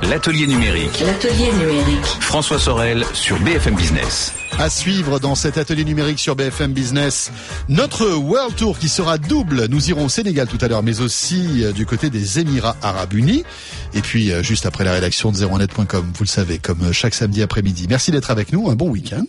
L'atelier numérique. L'atelier numérique. François Sorel sur BFM Business. À suivre dans cet atelier numérique sur BFM Business, notre World Tour qui sera double. Nous irons au Sénégal tout à l'heure, mais aussi du côté des Émirats Arabes Unis. Et puis, juste après la rédaction de 01net.com, vous le savez, comme chaque samedi après-midi. Merci d'être avec nous, un bon week-end.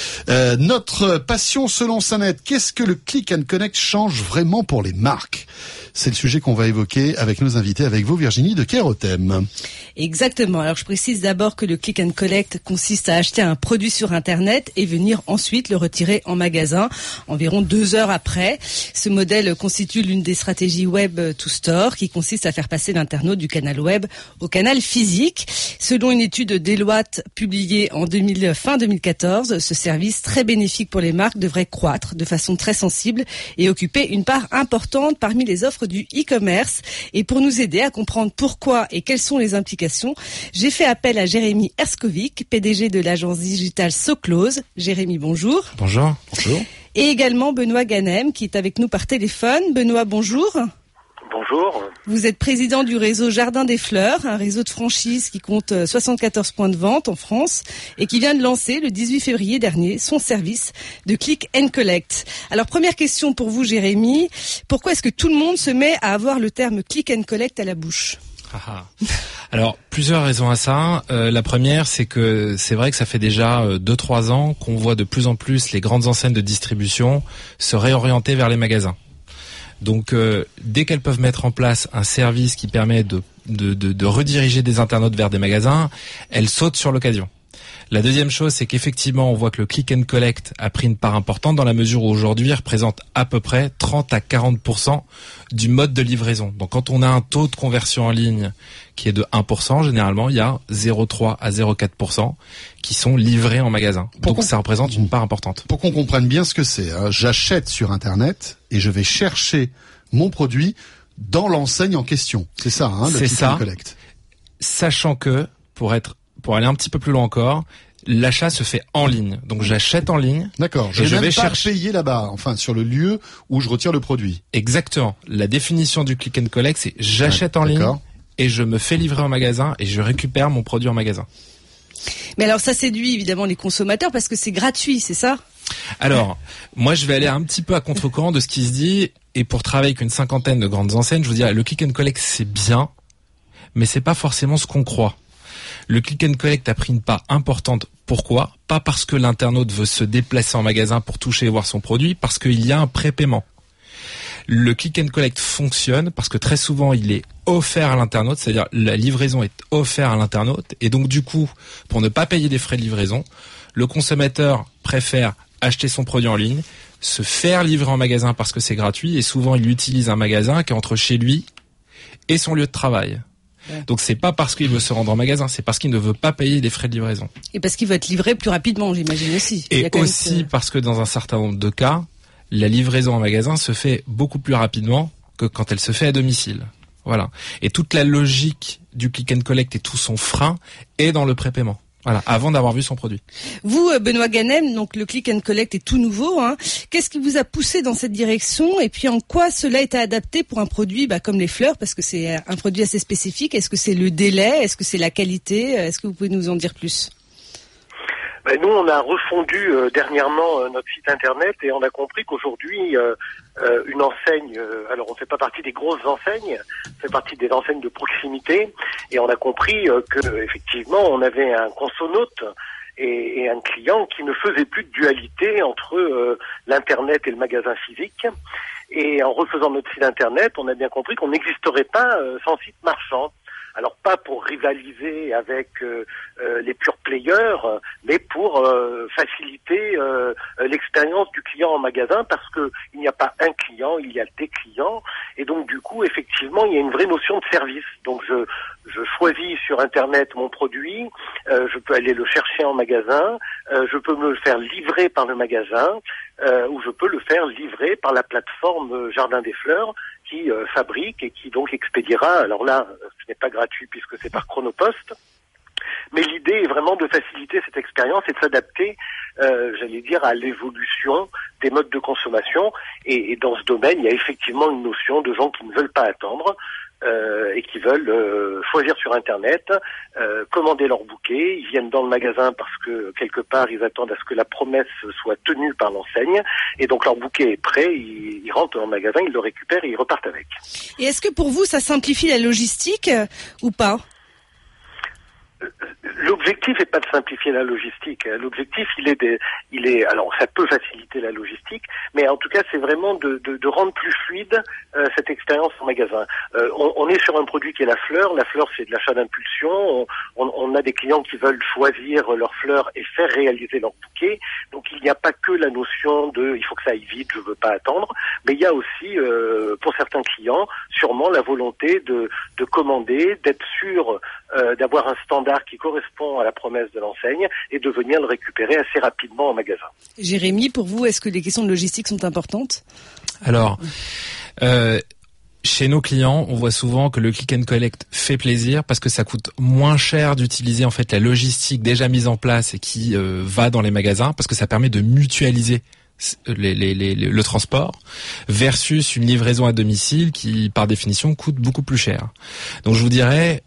Notre passion selon Sanet, qu'est-ce que le Click and Connect change vraiment pour les marques ? C'est le sujet qu'on va évoquer avec nos invités, avec vous Virginie de Kerotem. Exactement. Alors je précise d'abord que le Click and Collect consiste à acheter un produit sur Internet et venir ensuite le retirer en magasin environ 2 heures après. Ce modèle constitue l'une des stratégies web to store qui consiste à faire passer l'internaute du canal web au canal physique. Selon une étude Deloitte publiée en fin 2014, ce service très bénéfique pour les marques devrait croître de façon très sensible et occuper une part importante parmi les offres du e-commerce. Et pour nous aider à comprendre pourquoi et quelles sont les implications, j'ai fait appel à Jérémy Erskovic, PDG de l'agence digitale SoClose. Jérémy, bonjour. Bonjour. Bonjour. Et également Benoît Ganem qui est avec nous par téléphone. Benoît, bonjour. Bonjour. Vous êtes président du réseau Jardin des Fleurs, un réseau de franchise qui compte 74 points de vente en France et qui vient de lancer le 18 février dernier son service de Click and Collect. Alors première question pour vous Jérémy, pourquoi est-ce que tout le monde se met à avoir le terme Click and Collect à la bouche ? Alors, plusieurs raisons à ça. La première, c'est que c'est vrai que ça fait déjà 2-3 ans qu'on voit de plus en plus les grandes enseignes de distribution se réorienter vers les magasins. Donc, dès qu'elles peuvent mettre en place un service qui permet de rediriger des internautes vers des magasins, elles sautent sur l'occasion. La deuxième chose, c'est qu'effectivement, on voit que le Click and Collect a pris une part importante dans la mesure où aujourd'hui, il représente à peu près 30 à 40% du mode de livraison. Donc, quand on a un taux de conversion en ligne qui est de 1%, généralement, il y a 0,3 à 0,4% qui sont livrés en magasin. Donc, ça représente une part importante. Pour qu'on comprenne bien ce que c'est, j'achète sur Internet et je vais chercher mon produit dans l'enseigne en question. C'est ça, le Click and Collect. Sachant que, pour aller un petit peu plus loin encore, l'achat se fait en ligne. Donc j'achète en ligne. D'accord. Je vais pas payer là-bas, enfin sur le lieu où je retire le produit. Exactement. La définition du Click and Collect, c'est j'achète en ligne et je me fais livrer en magasin et je récupère mon produit en magasin. Mais alors ça séduit évidemment les consommateurs parce que c'est gratuit, c'est ça ? Alors, moi je vais aller un petit peu à contre-courant de ce qui se dit et pour travailler avec une 50aine de grandes enseignes, je vous dirais le Click and Collect c'est bien, mais c'est pas forcément ce qu'on croit. Le Click and Collect a pris une part importante. Pourquoi ? Pas parce que l'internaute veut se déplacer en magasin pour toucher et voir son produit, parce qu'il y a un prépaiement. Le Click and Collect fonctionne parce que très souvent il est offert à l'internaute, c'est-à-dire la livraison est offerte à l'internaute et donc du coup, pour ne pas payer des frais de livraison, le consommateur préfère acheter son produit en ligne, se faire livrer en magasin parce que c'est gratuit et souvent il utilise un magasin qui est entre chez lui et son lieu de travail. Donc c'est pas parce qu'il veut se rendre en magasin, c'est parce qu'il ne veut pas payer les frais de livraison. Et parce qu'il veut être livré plus rapidement, j'imagine aussi. Et aussi parce que dans un certain nombre de cas, la livraison en magasin se fait beaucoup plus rapidement que quand elle se fait à domicile. Voilà. Et toute la logique du Click and Collect et tout son frein est dans le prépaiement. Voilà, avant d'avoir vu son produit. Vous, Benoît Ganem, donc le Click and Collect est tout nouveau. Qu'est-ce qui vous a poussé dans cette direction et puis en quoi cela est adapté pour un produit comme les fleurs, parce que c'est un produit assez spécifique. Est-ce que c'est le délai ? Est-ce que c'est la qualité ? Est-ce que vous pouvez nous en dire plus ? Nous, on a refondu dernièrement notre site internet et on a compris qu'aujourd'hui, une enseigne, alors on fait pas partie des grosses enseignes, on fait partie des enseignes de proximité et on a compris que effectivement on avait un consonaute et un client qui ne faisait plus de dualité entre l'internet et le magasin physique. Et en refaisant notre site internet, on a bien compris qu'on n'existerait pas sans site marchand. Alors pas pour rivaliser avec les pure players, mais pour faciliter l'expérience du client en magasin, parce que il n'y a pas un client, il y a des clients, et donc du coup effectivement il y a une vraie notion de service. Donc je choisis sur internet mon produit, je peux aller le chercher en magasin, je peux me le faire livrer par le magasin, ou je peux le faire livrer par la plateforme Jardin des Fleurs qui fabrique et qui donc expédiera. Alors là, ce n'est pas gratuit puisque c'est par Chronopost, mais l'idée est vraiment de faciliter cette expérience et de s'adapter, j'allais dire, à l'évolution des modes de consommation. Et dans ce domaine, il y a effectivement une notion de gens qui ne veulent pas attendre et qui veulent choisir sur Internet, commander leur bouquet. Ils viennent dans le magasin parce que quelque part ils attendent à ce que la promesse soit tenue par l'enseigne. Et donc leur bouquet est prêt, ils rentrent dans le magasin, ils le récupèrent et ils repartent avec. Et est-ce que pour vous ça simplifie la logistique ou pas ? L'objectif n'est pas de simplifier la logistique. L'objectif, alors ça peut faciliter la logistique, mais en tout cas, c'est vraiment de rendre plus fluide cette expérience en magasin. On est sur un produit qui est la fleur. La fleur, c'est de l'achat d'impulsion. On a des clients qui veulent choisir leur fleur et faire réaliser leur bouquet. Donc, il n'y a pas que la notion de « il faut que ça aille vite, je veux pas attendre », mais il y a aussi, pour certains clients, sûrement la volonté de commander, d'être sûr d'avoir un standard qui correspond à la promesse de l'enseigne et de venir le récupérer assez rapidement en magasin. Jérémy, pour vous, est-ce que les questions de logistique sont importantes ? Alors, chez nos clients, on voit souvent que le click and collect fait plaisir parce que ça coûte moins cher d'utiliser en fait la logistique déjà mise en place et qui va dans les magasins parce que ça permet de mutualiser le transport versus une livraison à domicile qui par définition coûte beaucoup plus cher. Donc je vous dirais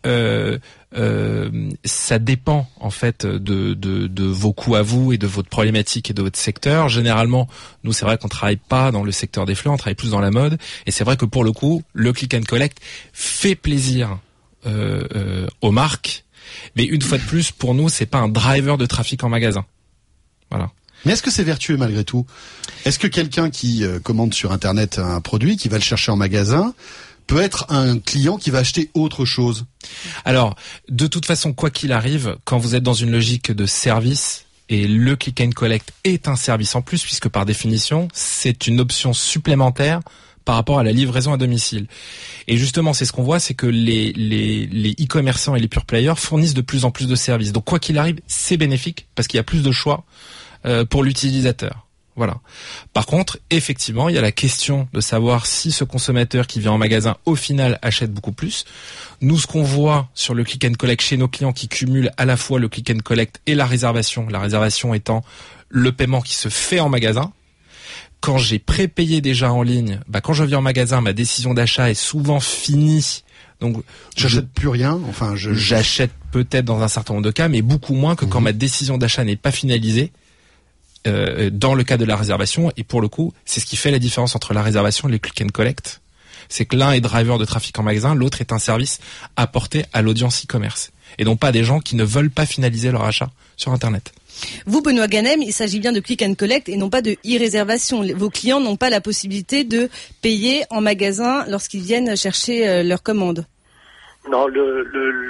ça dépend en fait de vos coûts à vous et de votre problématique et de votre secteur. Généralement, nous c'est vrai qu'on travaille pas dans le secteur des fleurs, on travaille plus dans la mode et c'est vrai que pour le coup, le click and collect fait plaisir aux marques, mais une fois de plus pour nous, c'est pas un driver de trafic en magasin. Voilà. Mais est-ce que c'est vertueux malgré tout ? Est-ce que quelqu'un qui commande sur Internet un produit, qui va le chercher en magasin, peut être un client qui va acheter autre chose ? Alors, de toute façon, quoi qu'il arrive, quand vous êtes dans une logique de service, et le click and collect est un service en plus, puisque par définition, c'est une option supplémentaire par rapport à la livraison à domicile. Et justement, c'est ce qu'on voit, c'est que les e-commerçants et les pure players fournissent de plus en plus de services. Donc quoi qu'il arrive, c'est bénéfique, parce qu'il y a plus de choix pour l'utilisateur. Voilà. Par contre, effectivement, il y a la question de savoir si ce consommateur qui vient en magasin, au final, achète beaucoup plus. Nous, ce qu'on voit sur le click and collect chez nos clients qui cumulent à la fois le click and collect et la réservation étant le paiement qui se fait en magasin. Quand j'ai prépayé déjà en ligne, quand je viens en magasin, ma décision d'achat est souvent finie. Donc, j'achète plus rien. Enfin, j'achète peut-être dans un certain nombre de cas, mais beaucoup moins que quand ma décision d'achat n'est pas finalisée. Dans le cas de la réservation, et pour le coup, c'est ce qui fait la différence entre la réservation et les click and collect. C'est que l'un est driver de trafic en magasin, l'autre est un service apporté à l'audience e-commerce. Et non pas des gens qui ne veulent pas finaliser leur achat sur Internet. Vous, Benoît Ganem, il s'agit bien de click and collect et non pas de e-réservation. Vos clients n'ont pas la possibilité de payer en magasin lorsqu'ils viennent chercher leur commande. Non, le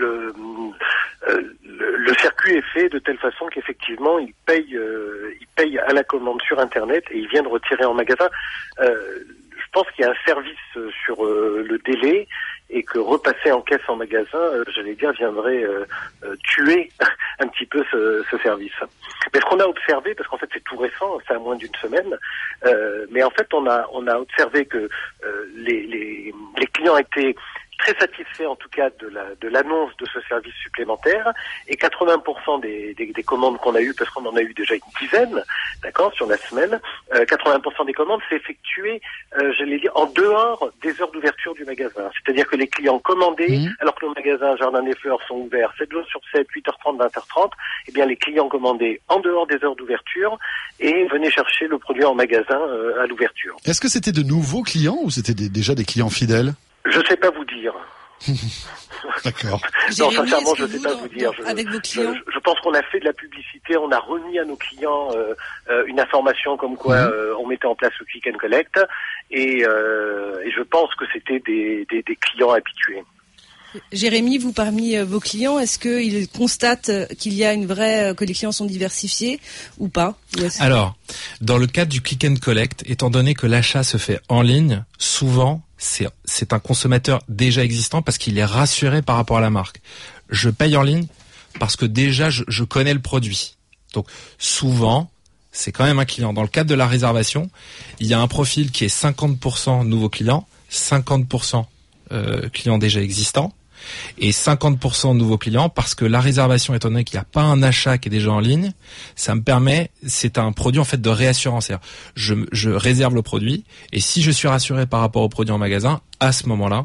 circuit est fait de telle façon qu'effectivement, il paye à la commande sur Internet et il vient de retirer en magasin. Je pense qu'il y a un service sur le délai et que repasser en caisse en magasin, viendrait tuer un petit peu ce service. Mais ce qu'on a observé, parce qu'en fait c'est tout récent, c'est à moins d'une semaine, mais en fait on a observé que les clients étaient très satisfait en tout cas de l'annonce de ce service supplémentaire, et 80% des commandes qu'on a eues, parce qu'on en a eu déjà une dizaine, d'accord, sur la semaine, 80% des commandes s'est effectuées, en dehors des heures d'ouverture du magasin. C'est-à-dire que les clients commandaient, alors que nos magasins Jardin des Fleurs sont ouverts 7 jours sur 7, 8h30, 20h30, eh bien les clients commandaient en dehors des heures d'ouverture et venaient chercher le produit en magasin à l'ouverture. Est-ce que c'était de nouveaux clients ou c'était déjà des clients fidèles ? Je sais pas vous dire. D'accord. Non, sincèrement, je sais pas vous dire. Avec vos clients, je pense qu'on a fait de la publicité, on a remis à nos clients une information comme quoi on mettait en place le click and collect, et je pense que c'était des clients habitués. Jérémy, vous parmi vos clients, est-ce qu'ils constatent qu'il y a que les clients sont diversifiés ou pas ? Alors, dans le cadre du click and collect, étant donné que l'achat se fait en ligne, souvent c'est un consommateur déjà existant parce qu'il est rassuré par rapport à la marque. Je paye en ligne parce que déjà je connais le produit. Donc souvent, c'est quand même un client. Dans le cadre de la réservation, il y a un profil qui est 50% nouveaux clients, 50% clients déjà existants, et 50% de nouveaux clients, parce que la réservation, étant donné qu'il n'y a pas un achat qui est déjà en ligne, ça me permet, c'est un produit en fait de réassurance. C'est-à-dire, je réserve le produit, et si je suis rassuré par rapport au produit en magasin, à ce moment-là,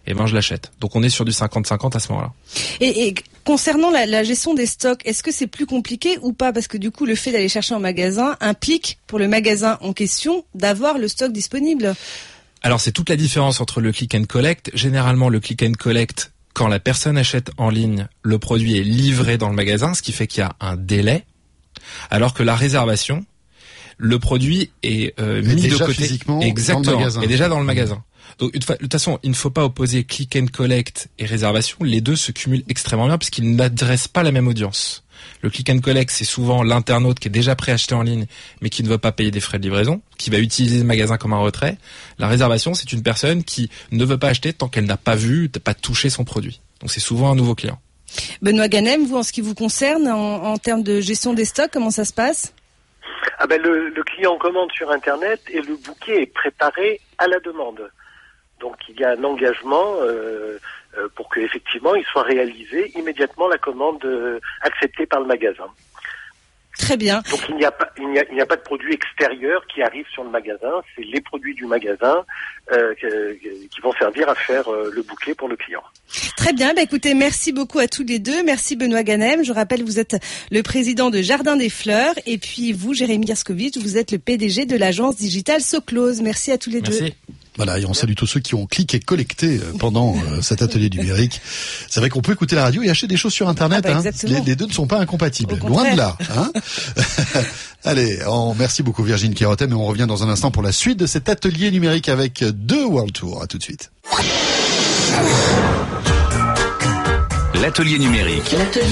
et ben je l'achète. Donc on est sur du 50-50 à ce moment-là. Et concernant la gestion des stocks, est-ce que c'est plus compliqué ou pas? Parce que du coup, le fait d'aller chercher en magasin implique pour le magasin en question d'avoir le stock disponible. Alors c'est toute la différence entre le click and collect. Généralement, le click and collect, quand la personne achète en ligne, le produit est livré dans le magasin, ce qui fait qu'il y a un délai. Alors que la réservation, le produit est mis de côté physiquement exactement, dans le magasin. et déjà dans le magasin. Donc de toute façon, il ne faut pas opposer click and collect et réservation. Les deux se cumulent extrêmement bien puisqu'ils n'adressent pas la même audience. Le click and collect, c'est souvent l'internaute qui est déjà préacheté en ligne mais qui ne veut pas payer des frais de livraison, qui va utiliser le magasin comme un retrait. La réservation, c'est une personne qui ne veut pas acheter tant qu'elle n'a pas vu, pas touché son produit. Donc c'est souvent un nouveau client. Benoît Ganem, vous, en ce qui vous concerne, en termes de gestion des stocks, comment ça se passe? Le client commande sur Internet et le bouquet est préparé à la demande. Donc il y a un engagement pour que effectivement il soit réalisé immédiatement la commande acceptée par le magasin. Très bien. Donc il n'y a pas de produit extérieur qui arrive sur le magasin, c'est les produits du magasin qui vont servir à faire le bouquet pour le client. Très bien, écoutez, merci beaucoup à tous les deux. Merci Benoît Ganem. Je rappelle, vous êtes le président de Jardin des Fleurs et puis vous, Jérémy Gerskowitz, vous êtes le PDG de l'agence digitale SoClose. Merci à tous les deux. Voilà, et on salue tous ceux qui ont cliqué et collecté pendant cet atelier numérique. C'est vrai qu'on peut écouter la radio et acheter des choses sur Internet. Les deux ne sont pas incompatibles. Loin de là. Allez, merci beaucoup Virginie Kérotem et on revient dans un instant pour la suite de cet atelier numérique avec 2 World Tour. À tout de suite. L'atelier numérique.